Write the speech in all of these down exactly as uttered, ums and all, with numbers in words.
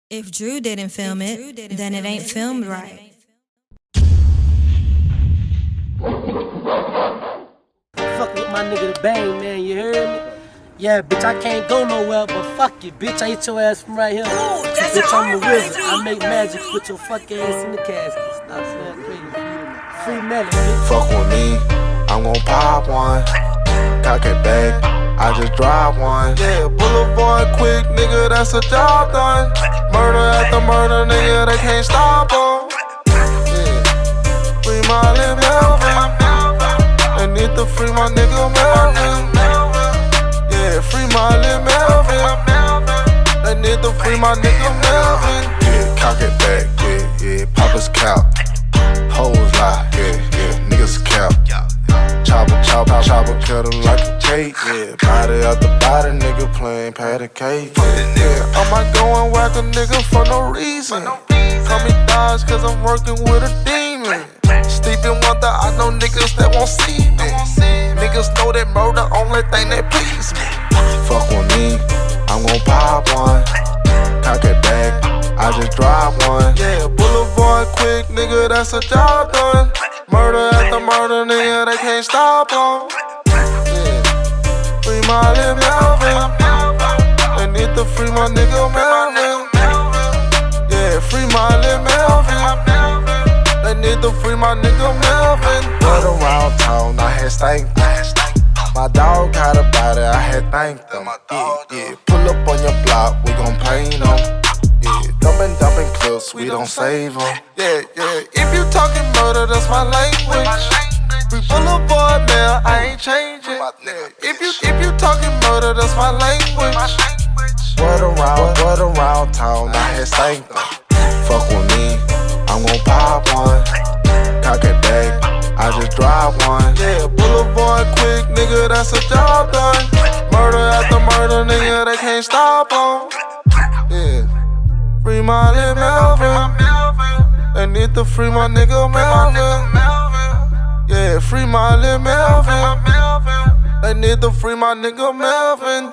If Drew didn't film it, then it ain't filmed right. Fuck with my nigga the Bang, man, you heard me? Yeah, bitch, I can't go nowhere, but fuck you, bitch. I hit your ass from right here. Ooh, that's bitch, a I'm a hard wizard. one, I make magic, put your fuck ass in the casket. Stop saying crazy. Free melon, bitch. Fuck with me, I'm gon' pop one. Cock it back, I just drive one. Yeah, boulevard quick, nigga, that's a job done. Murder after murder, nigga, they can't stop em. Yeah, free Molly Melvin. They need to free my nigga Melvin. Yeah, free Molly Melvin. They need to free my nigga Melvin. Yeah, cock it back, yeah, yeah, Papa's cow. Hoes lie, yeah, yeah, niggas cap. Chopper, chopper, chopper, cut him like a cake, yeah. Body out the body, nigga playing patty cake, yeah, yeah. I might go and whack a nigga for no reason. Call me Dodge cause I'm working with a demon. Sleeping wonder, I know niggas that won't see me. Niggas know that murder, only thing that please me. Fuck with me, I'm gon' pop one. Cock it back, I just drive one. Yeah, boulevard quick, nigga, that's a job done. Murder after murder, nigga, they can't stop em. Yeah, free Molly Melvin. They need to free my nigga Melvin. Yeah, free Molly Melvin. They need to free my nigga Melvin. Run around town, I had stank them. My dog got a body, I had thanked them. Yeah, yeah, pull up on your block, we gon' paint them. Yeah, dumping, dumping clips, we don't save them. Yeah, yeah, if you talking murder, that's my language. We boulevard, man, I ain't changing. If you, if you talking murder, that's my language. What around, what around town, I had stank them. Fuck with me, I'm gon' pop one. Cock it back, I just drive one. Yeah, boulevard quick, nigga, that's a job done. Murder after murder, nigga, they can't stop em. Yeah, free Molly Melvin. They need to free my nigga Melvin. Yeah, free Molly Melvin. They need to free my nigga Melvin.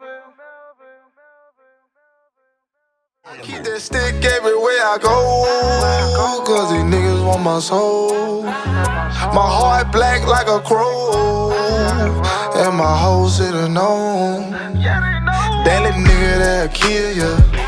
Keep that stick everywhere I go, cause these niggas want my soul. My heart black like a crow, and my hoe sitting on. That little nigga that'll kill ya.